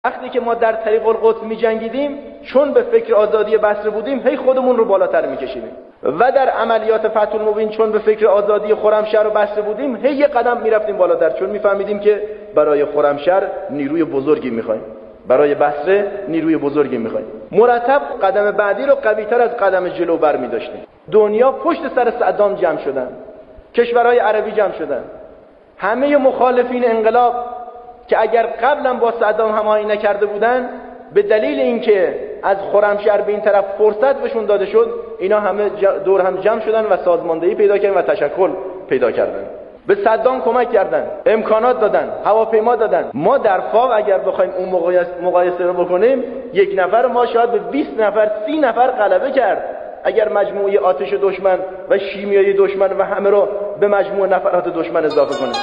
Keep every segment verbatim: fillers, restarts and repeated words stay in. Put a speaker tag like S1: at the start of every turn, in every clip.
S1: وقتی که ما در طریق القدس می جنگیدیم، چون به فکر آزادی بصره بودیم، هی خودمون رو بالاتر می کشیدیم و در عملیات فتح المبین چون به فکر آزادی خرمشهر و بصره بودیم، هی یه قدم می رفتیم بالاتر، چون می فهمیدیم که برای خرمشهر نیروی بزرگی می خواهیم، برای بصره نیروی بزرگی می خواهیم. مرتب قدم بعدی رو قوی‌تر از قدم جلو بر می داشتیم. دنیا پشت سر صدام جمع شدن، کشورهای عربی جمع شدن، همه مخالفین انقلاب که اگر قبلا با صدام هماهنگی نکرده بودن، به دلیل اینکه از خرمشهر به این طرف فرصت بهشون داده شد، اینا همه دور هم جمع شدن و سازماندهی پیدا کردن و تشکل پیدا کردن. به صدام کمک کردن، امکانات دادن، هواپیما دادن. ما در فاو اگر بخوایم اون مقایسه رو بکنیم، یک نفر ما شاید به بیست نفر، سی نفر غلبه کرد اگر مجموعه آتش دشمن و شیمیایی دشمن و همه رو به مجموع نفرات دشمن اضافه کنیم.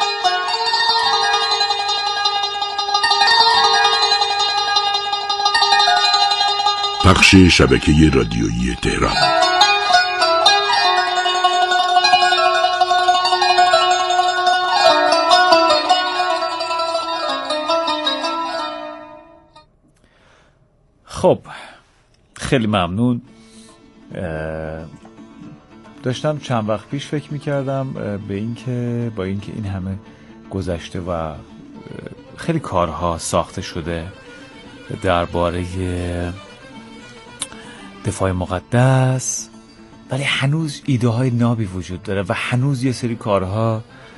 S2: پخش شبکه رادیویی تهران.
S3: خب خیلی ممنون. داشتم چند وقت پیش فکر میکردم به این که با اینکه این همه گذشته و خیلی کارها ساخته شده درباره دفاع مقدس، ولی هنوز ایده های نابی وجود داره و هنوز یه سری کارها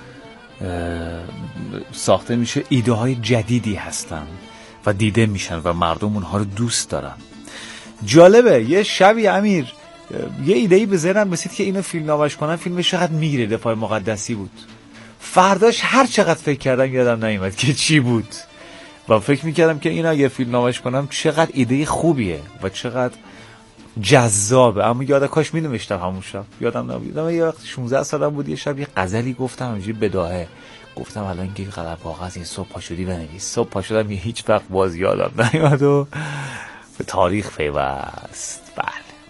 S3: ساخته میشه، ایده های جدیدی هستن و دیده میشن و مردم اونها رو دوست دارن. جالبه یه شبی امیر یه ایده‌ای به ذهنم رسید که اینو فیلم نامش کنم، فیلمش چقدر میگیره، دفاع مقدسی بود. فرداش هر چقدر فکر کردم یادم نمیاد که چی بود و فکر میکردم که این اگه فیلم نامش کنم چقدر ایده خوبیه و چقدر جذابه، اما یاد کاش می نوشتم همون شب، یادم نمیاد. یه وقت شانزده سالم بود، یه شب یه غزلی گفتم همینجوری بداهه، گفتم الان که قلم کاغذ این صبح پا شدی بنویس. صبح پا شدم یه هیچ وقت باز یادم نمیاد و به تاریخ پیوست. بله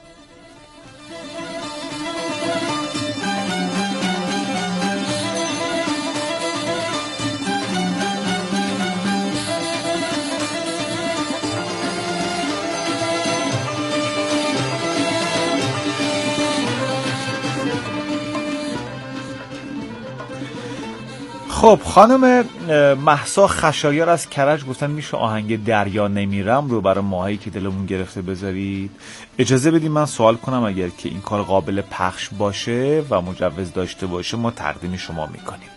S3: خب خانم مهسا خشایار از کرج گفتن میشه آهنگ دریا نمیرم رو برای ماهایی که دلمون گرفته بذارید. اجازه بدید من سوال کنم، اگر که این کار قابل پخش باشه و مجوز داشته باشه ما تقدیم شما میکنیم.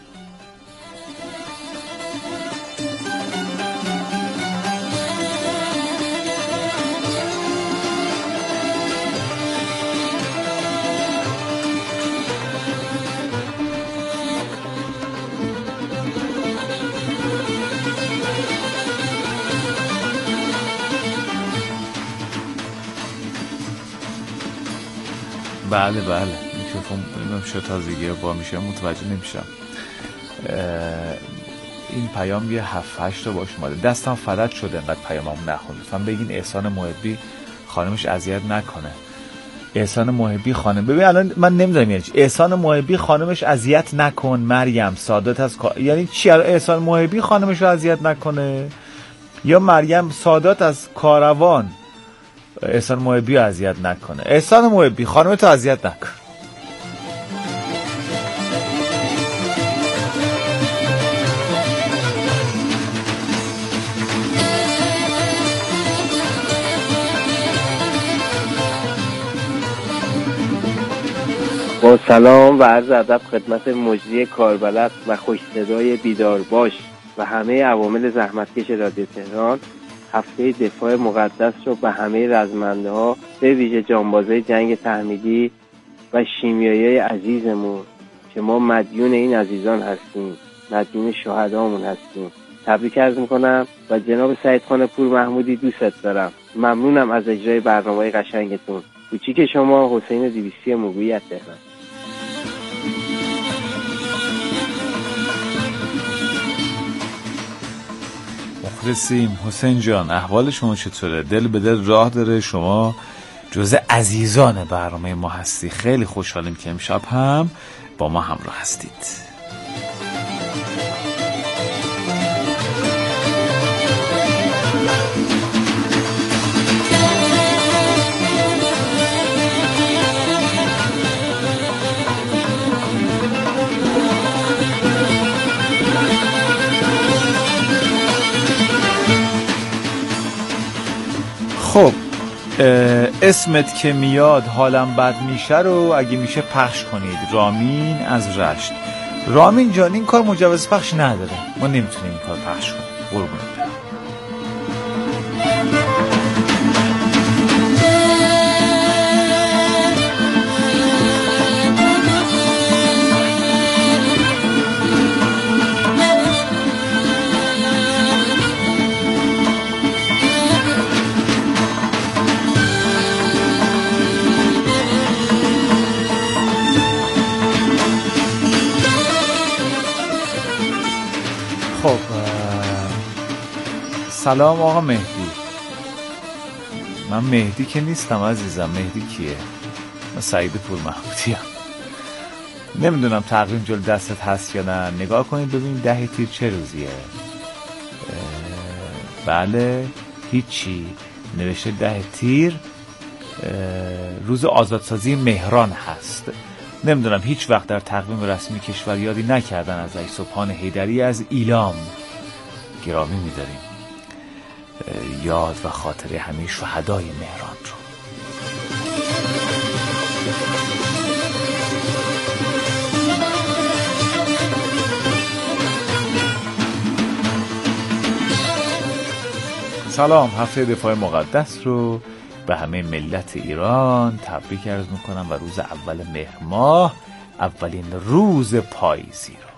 S3: بله بله میکروفون نمیدونم چه تازگی با میشه متوجه نمیشم. این پیام یه هفت هشت تا باش اومده، دستم فلج شده انقدر پیاممو نخوند. لطفا بگین احسان محبی خانمش اذیت نکنه. احسان محبی خانم، ببین الان من نمیدونم یعنی چی احسان محبی خانمش اذیت نکن. مریم سادات از کا... یعنی چی احسان محبی خانمش رو اذیت نکنه، یا مریم سادات از کاروان احسان محبی رو اذیت نکنه؟ احسان محبی خانمتو اذیت نکن.
S4: با سلام و عرض ادب خدمت مجری کاربلد و خوش صدای بیدار باش و همه عوامل زحمتکش رادیو تهران، هفته دفاع مقدس رو به همه رزمنده ها، به ویژه جانبازای جنگ تحمیدی و شیمیایی عزیزمون که ما مدیون این عزیزان هستیم، مدیون شهدامون هستیم، تبریک عرض میکنم و جناب سعید خان پور محمودی دوست دارم. ممنونم از اجرای برنامه قشنگتون. کوچیک شما حسین دیویسی موگویی از تهران.
S3: مخلصیم حسین جان، احوال شما چطوره؟ دل به دل راه داره، شما جزء عزیزان برنامه ما هستی. خیلی خوشحالیم که امشب هم با ما همراه هستید. خب اسمت که میاد حالم بد میشه رو اگه میشه پخش کنید. رامین از رشت. رامین جان این کار مجوز پخش نداره، ما نمیتونیم این کار پخش کنیم. قربونت. خب سلام آقا مهدی. من مهدی که نیستم عزیزم. مهدی کیه؟ من سعید پور محمودی ام. نمیدونم تقویم جل دستت هست یا نه. نگاه کنید ببینید ده تیر چه روزیه. بله هیچی. نوشته ده تیر روز آزادسازی مهران هست. نمیدونم هیچ وقت در تقویم رسمی کشور یادی نکردن از ای سبحان حیدری از ایلام. گرامی می‌داریم یاد و خاطره همه شهدای مهران رو. سلام. هفته دفاع مقدس رو به همه ملت ایران تبریک عرض میکنم و روز اول مهر ماه، اولین روز پاییزی رو.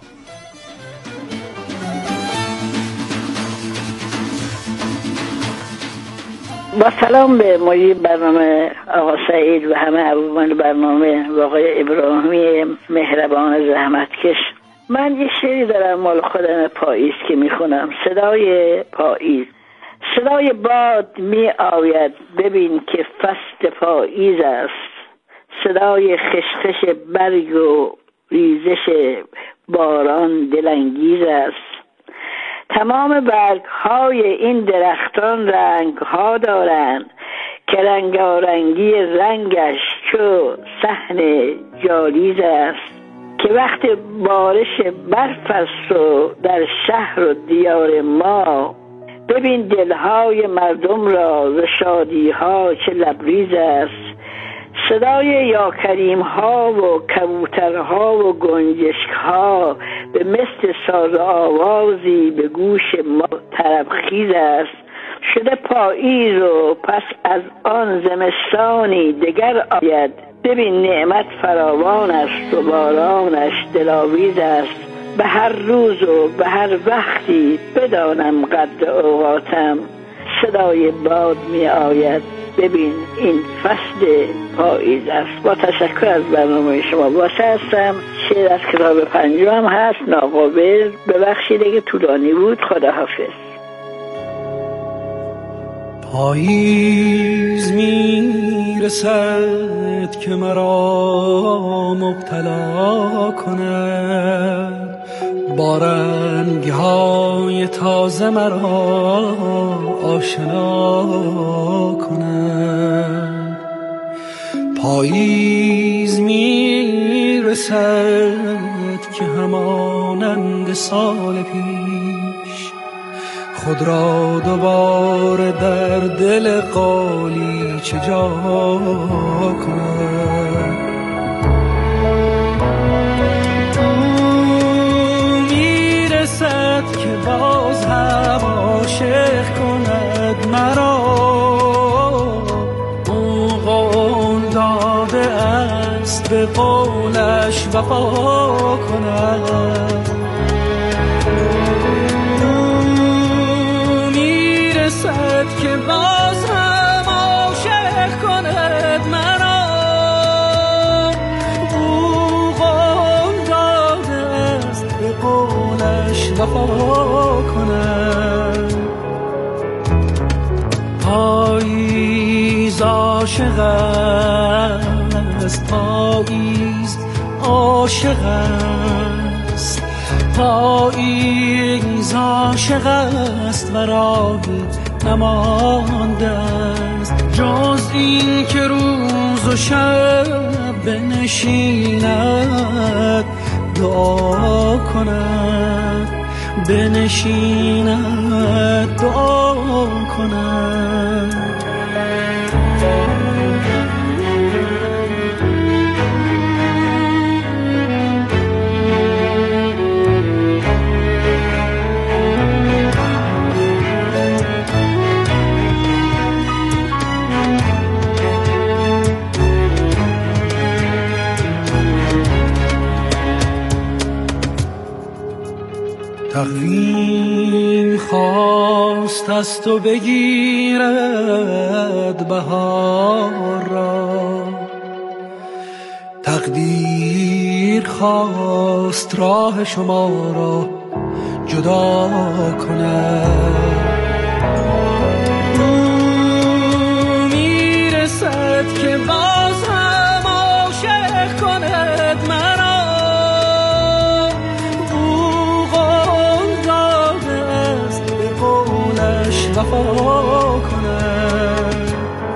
S5: با سلام به مدیر برنامه آقا سعید و همه عوامل برنامه و آقای ابراهیمی مهربان زحمتکش. من یه شعری دارم مال خودم پاییز که میخونم. صدای پاییز. صدای باد می آید ببین که فصل پاییز است. صدای خشخش برگ و ریزش باران دلانگیز است. تمام برگ های این درختان رنگ ها دارند که رنگارنگی رنگش چو صحن جالیز است. که وقت بارش برف است و در شهر و دیار ما ببین دلهای مردم را ز شادی ها چه لبریز است. صدای یا کریم ها و کبوترها و گنجشک ها به مثل ساز آوازی به گوش ما طربخیز است. شده پاییز و پس از آن زمستانی دگر آید ببین نعمت فراوان است و بارانش دلاویز است. به هر روز و به هر وقتی بدانم قدر اوقاتم صدای باد می آید ببین این فصل پاییز است. با تشکر از برنامه شما. واسه هستم. شعر از کتاب پنجم هست ناقابل. ببخشید اگه طولانی بود. خداحافظ.
S6: پاییز میرسد که مرا مبتلا کند با رنگ‌های تازه مرا آشنا کند. پاییز میرسد که همانند سال پیش خود را دوباره در دل قالیچه جا کند. میرسد که باز هم عاشق کند مرا. او قول داده است به قولش وفا کند. میرسد که باز هم عاشق کند مرا. او قول داده است به قولش وفا کند. پاییز عاشق است. پاییز عاشق است. پاییز عاشق است و راهی نمانده است جز این که روز و شب بنشیند دعا کند. بنشیند دعا کند. خواست از تو بگیرد بهار را، تقدیر خواست راه شما را جدا کند. که باز هم عاشق کند مرا، او قول داده است به قولش وفا کند.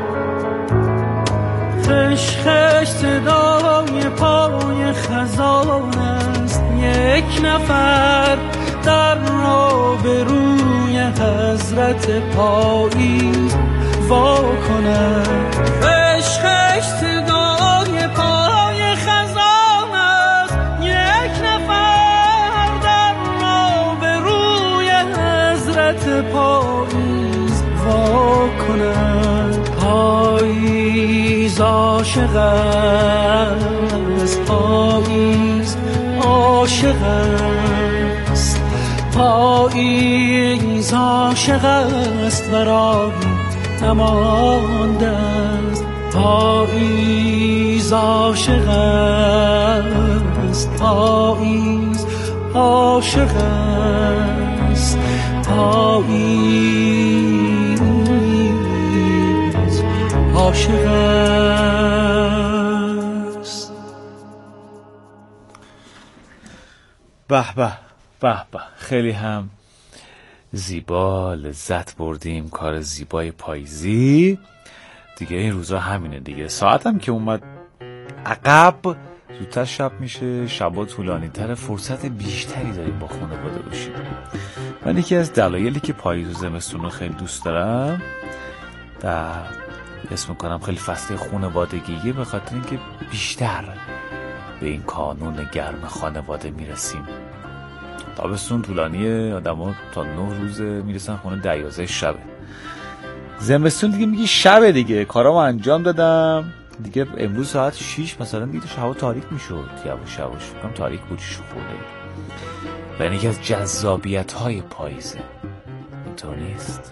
S6: خش خش صدای پای خزان است، یک نفر در را به روی حضرت پاییز وا کند. خش خش صدای پای خزان است، یک نفر در را به روی حضرت پاییز وا کند. پاییز عاشق است، پاییز عاشق است، پاییز عاشق است و راهی نمانده است. پاییز عاشق است، پاییز عاشق است، پاییز عاشق است.
S3: به به به به، خیلی هم زیبا، لذت بردیم. کار زیبای پاییزی دیگه این روزا همینه دیگه. ساعتم که اومد عقب، زودتر شب میشه، شبا طولانی تره، فرصت بیشتری داریم با خانواده باشیم. من یکی از دلایلی که پاییز و زمستون رو خیلی دوست دارم و اسم میکنم خیلی فصل خانوادگیه، به خاطر اینکه بیشتر به این کانون گرم خانواده میرسیم. تابستون طولانیه، آدم ها تا نه روز میرسن خونه، ده یازده شبه. زمستون دیگه میگی شبه دیگه، کارامو انجام دادم دیگه، امروز ساعت شیش مثلا دیگه هوا تاریک میشد، یواش یواش فکرم تاریک بودیش خورده. و این یکی از جذابیت های پاییزه، اینطور نیست؟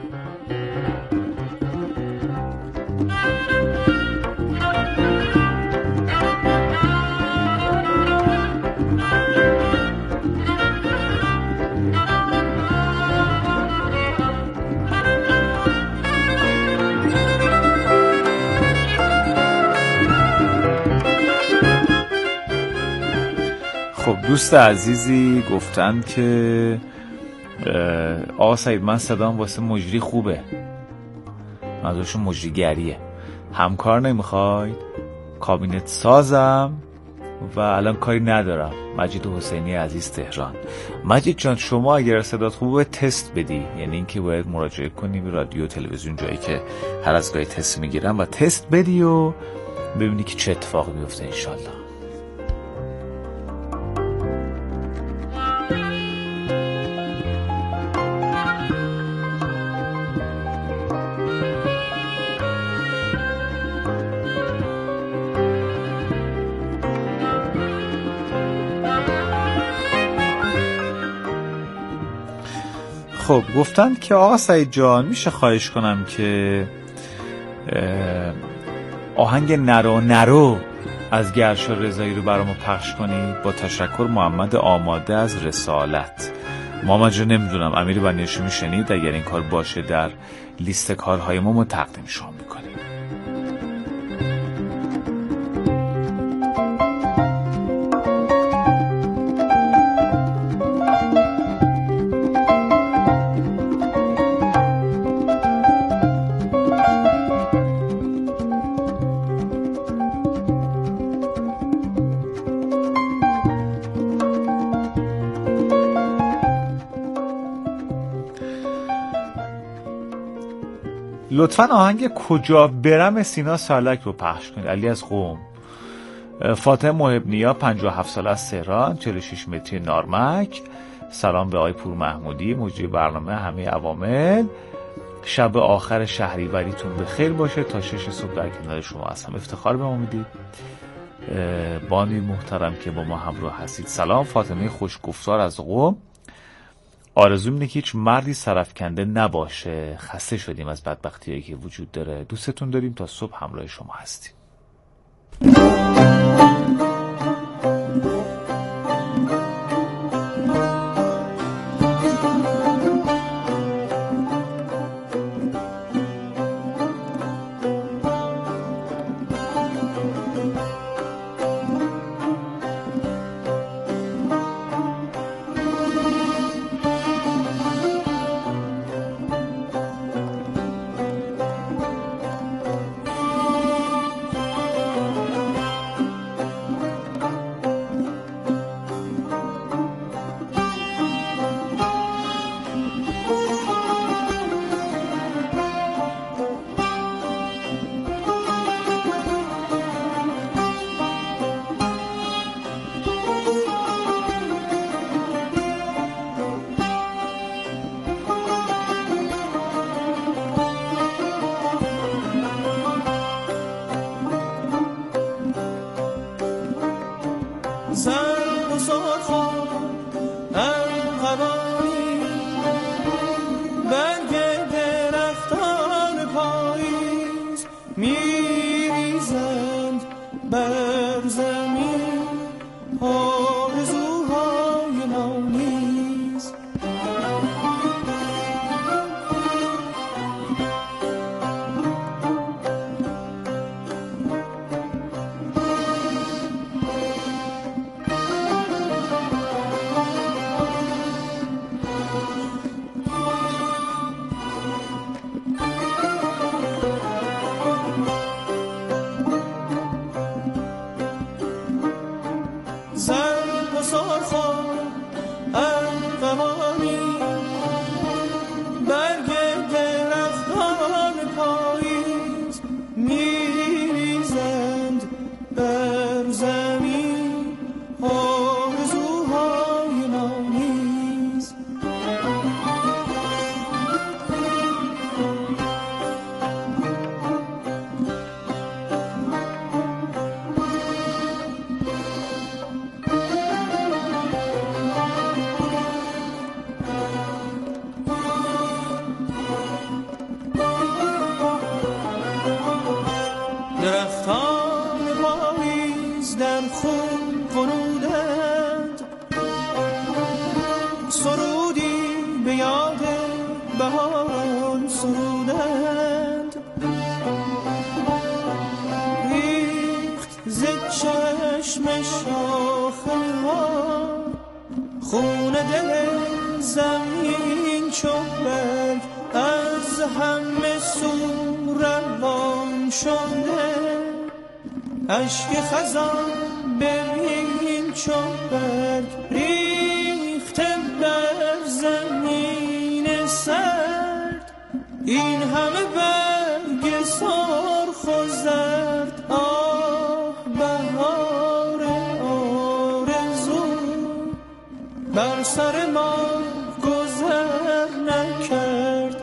S3: خب دوست عزیزی گفتن که آقا سعید من صدام واسه مجری خوبه، منظورشون مجریگریه، همکار نمیخواید؟ کابینت سازم و الان کاری ندارم. مجید حسینی عزیز تهران. مجید جان شما اگر صدات خوبه تست بدی، یعنی اینکه باید مراجعه کنی به رادیو تلویزیون جایی که هر از گاهی تست میگیرم و تست بدی و ببینی که چه اتفاقی میفته انشالله. خب گفتن که آقا سعید جان میشه خواهش کنم که آهنگ نرو نرو از گرشا رضایی رو برامو پخش کنید؟ با تشکر محمد آماده از رسالت. محمد جان نمیدونم امیر بنیاشی میشنید، اگر این کار باشه در لیست کارهای ما ما تقدیم شما میکنیم. لطفاً آهنگ کجا برم سینا سالک رو پخش کنید. علی از قم. فاطمه محب نیا پنجاه و هفت ساله از تهران، چهل و شش متری نارمک. سلام به آقای پور محمودی مجری برنامه همه عوامل. شب آخر شهریوریتون بخیر باشه، تا شش صبح در کنار شما هستم. افتخار به ما میدید بانی محترم که با ما همراه هستید. سلام فاطمه خوشگفتار از قم. آرزوم اینه که هیچ مردی سرفکنده نباشه. خسته شدیم از بدبختیایی که وجود داره. دوستتون داریم. تا صبح همراه شما هستیم.
S6: اشک خزان ببین چون برگ ریخته بر زمین سرد، این همه برگ سرخ و زرد. آه بهار آرزو بر سر ما گذر نکرد.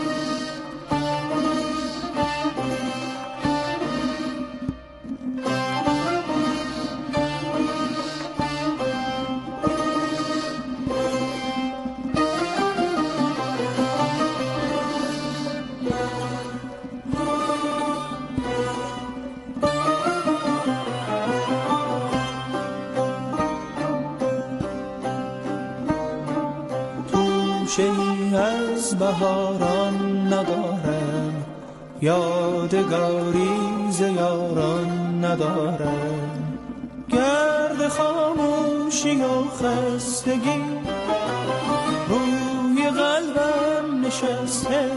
S6: توشه‌ای از بهاران ندارم، یادگاری ز یاران ندارم. گرد خاموشی و خستگی روی قلبم نشسته.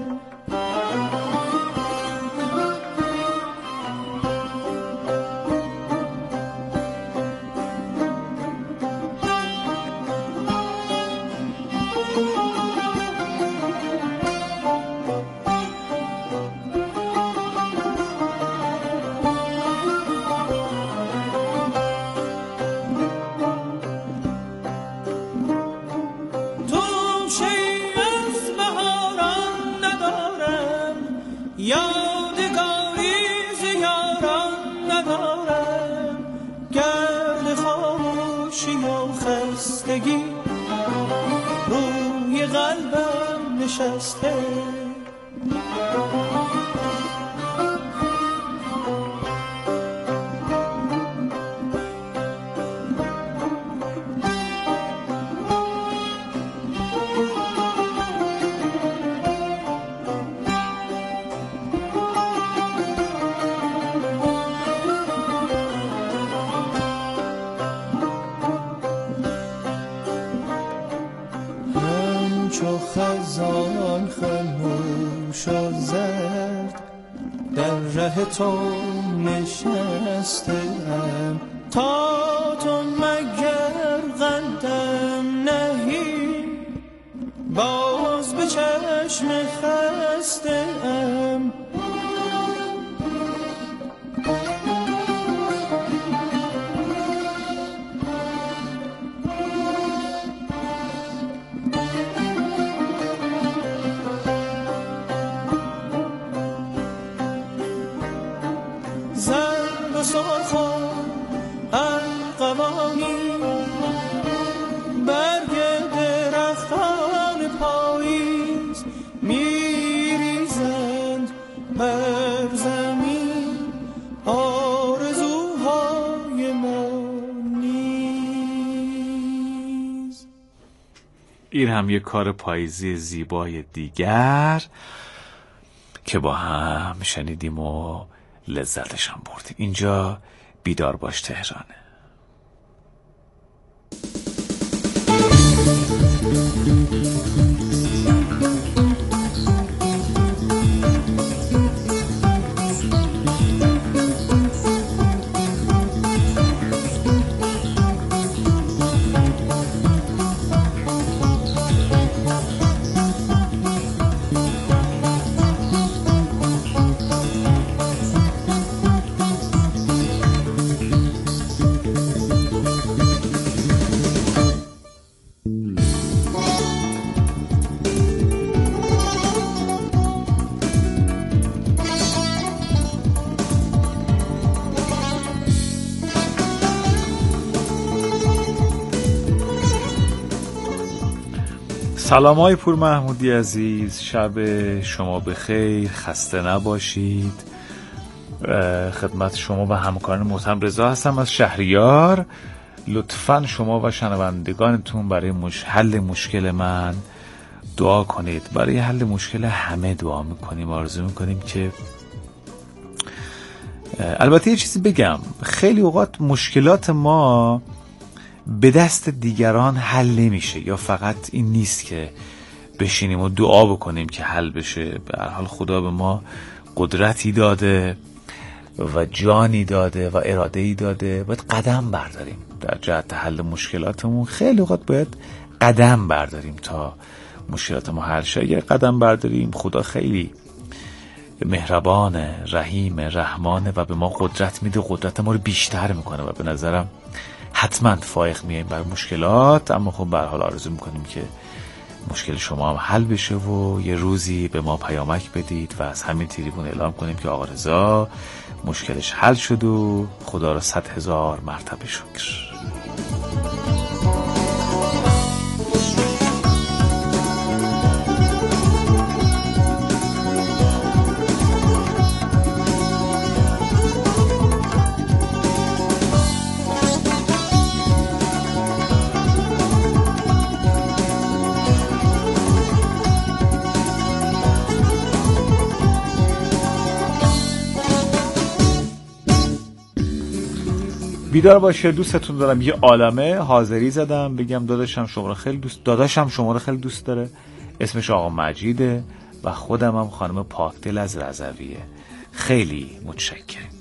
S6: یادگاری ز یاران ندارم، گرد خاموشی و خستگی رو نشسته. خزان خموش و زرد در ره تو نشستم، تا تو مگر قدم نهی باز به چشم خستم.
S3: این هم یک کار پاییزی زیبای دیگر که با هم شنیدیم و لذتش هم بردیم. اینجا بیدار باش تهرانه. سلام های پور محمودی عزیز، شب شما بخیر، خسته نباشید. خدمت شما و همکاران محترم رضا هستم از شهریار. لطفاً شما و شنوندگانتون برای مش... حل مشکل من دعا کنید. برای حل مشکل همه دعا میکنیم، آرزو میکنیم که البته یه چیزی بگم، خیلی اوقات مشکلات ما به دست دیگران حل نمیشه، یا فقط این نیست که بشینیم و دعا بکنیم که حل بشه. به هر حال خدا به ما قدرتی داده و جانی داده و اراده‌ای داده، باید قدم برداریم در جهت حل مشکلاتمون. خیلی اوقات باید قدم برداریم تا مشکلات ما حل شه. اگر قدم برداریم، خدا خیلی مهربانه، رحیم، رحمانه و به ما قدرت میده، قدرت ما رو بیشتر میکنه و به نظرم حتما فائق میاییم بر مشکلات. اما خب به هر حال آرزو میکنیم که مشکل شما هم حل بشه و یه روزی به ما پیامک بدید و از همین تریبون اعلام کنیم که آقا رضا مشکلش حل شد و خدا را صد هزار مرتبه شکر. بیدار باشه، دوستتون دارم. یه عالمه حاضری زدم بگم داداشم شما رو خیلی دوست داداشم شما رو خیلی دوست داره. اسمش آقا مجیده و خودم هم خانم پاکدل از رضویه. خیلی متشکرم.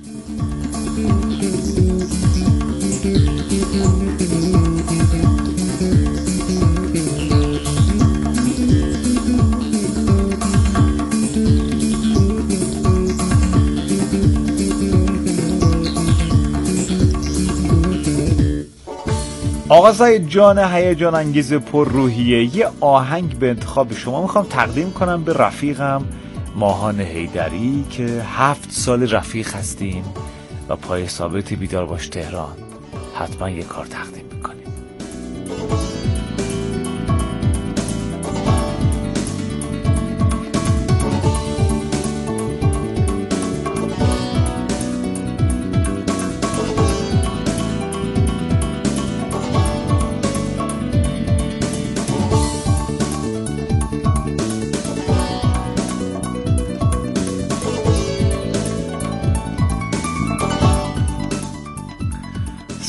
S3: آقا سعید جان هیجان انگیز پر روحیه، یه آهنگ به انتخاب شما میخوام تقدیم کنم به رفیقم ماهان حیدری که هفت سال رفیق هستیم و پای ثابت بیدار باش تهران. حتما یه کار تقدیم میکنیم.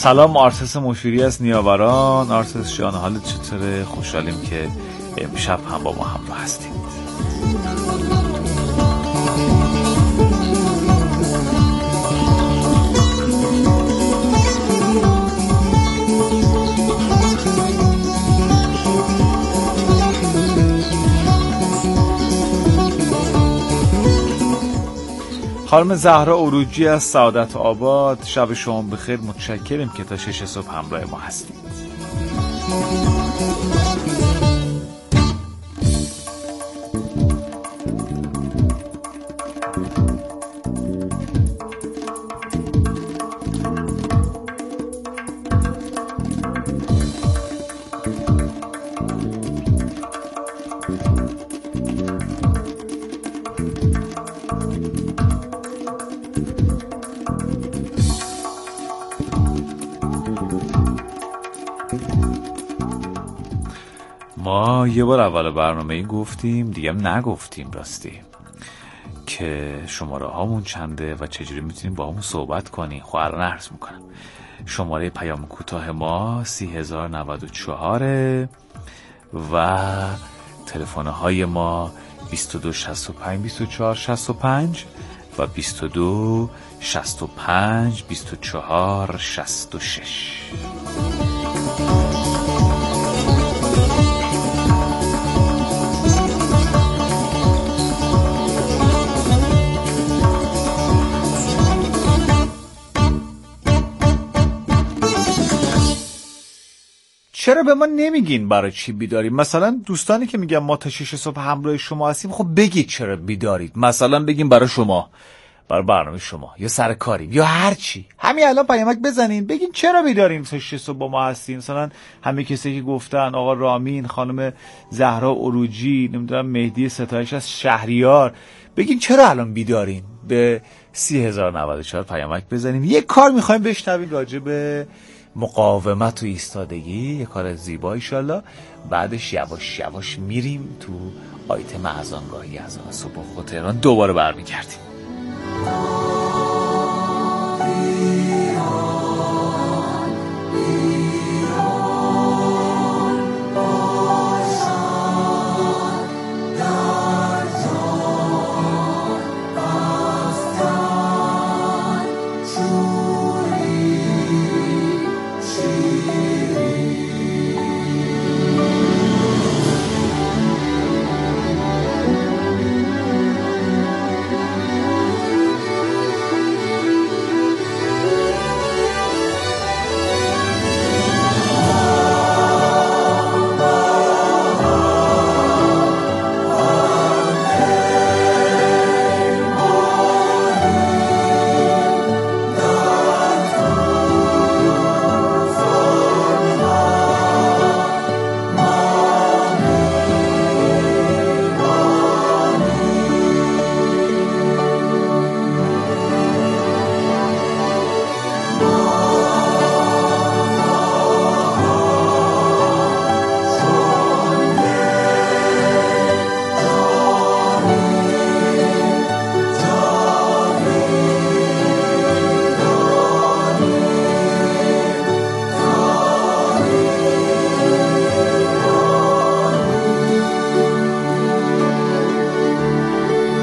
S3: سلام، آرتس مشیری از نیاوران. آرتس جان حالت چطوره؟ خوشحالیم که امشب هم با ما همراه هستید. خانم زهرا عروجی از سعادت آباد، شب شما بخیر، متشکریم که تا شش صبح همراه ما هستید. ما یه بار اول برنامه ای گفتیم، دیگه هم نگفتیم راستی، که شماره هامون چنده و چجوری میتونیم با همون صحبت کنیم. خب الان عرض میکنم. شماره پیام کوتاه ما سی هزار نود و چهار و تلفن های ما بیست و دو شصت و پنج بیست و چهار شصت و پنج و بیست و دو شصت و پنج بیست و چهار شصت و شش. چرا به ما نمیگین برای چی بیداریم؟ مثلا دوستانی که میگن ما تا شش صبح همراه شما هستیم، خب بگید چرا بیدارید. مثلا بگیم برای شما، برای برنامه شما، یا سر کاریم، یا هر چی. همین الان پیامک بزنین بگین چرا بیدارین تا شش صبح با ما هستین. مثلا همه کسی که گفتن، آقا رامین، خانم زهرا عروجی، نمیدونم مهدی ستایش از شهریار، بگین چرا الان بیدارین. به سی هزار و نود و چهار پیامک بزنین. یه کار میخوایم بشنویم راجع به مقاومت و ایستادگی، یه کار زیبا ایشالله. بعدش یواش یواش میریم تو آیتم اذانگاهی از صبح خود تهران، دوباره برمیگردیم.